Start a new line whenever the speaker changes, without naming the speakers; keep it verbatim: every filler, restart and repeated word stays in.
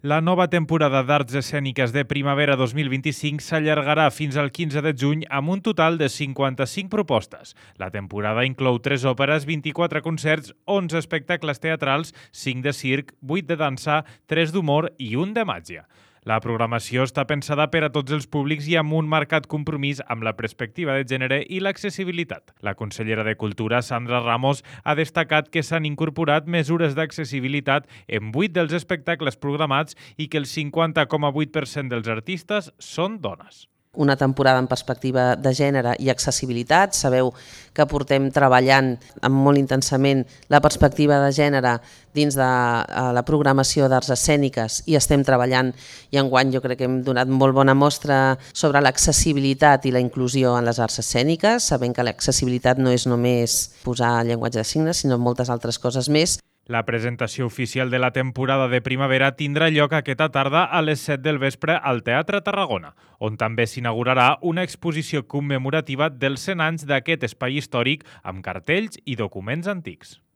La nova temporada d'Arts Escèniques de Primavera dos mil vint-i-cinc s'allargarà fins al quinze de juny amb un total de cinquanta-cinc propostes. La temporada inclou tres òperes, vint-i-quatre concerts, onze espectacles teatrals, cinc de circ, vuit de dansa, tres d'humor i un de màgia. La programació està pensada per a tots els públics i amb un marcat compromís amb la perspectiva de gènere i l'accessibilitat. La consellera de Cultura, Sandra Ramos, ha destacat que s'han incorporat mesures d'accessibilitat en vuit dels espectacles programats i que el cinquanta coma vuit per cent dels artistes són dones.
Una temporada en perspectiva de gènere i accessibilitat. Sabeu que portem treballant molt intensament la perspectiva de gènere dins de la programació d'arts escèniques i estem treballant i enguany jo crec que hem donat molt bona mostra sobre l'accessibilitat i la inclusió en les arts escèniques, sabent que l'accessibilitat no és només posar llenguatge de signes, sinó moltes altres coses més.
La presentació oficial de la temporada de primavera tindrà lloc aquesta tarda a les set del vespre al Teatre Tarragona, on també s'inaugurarà una exposició commemorativa dels cent anys d'aquest espai històric amb cartells i documents antics.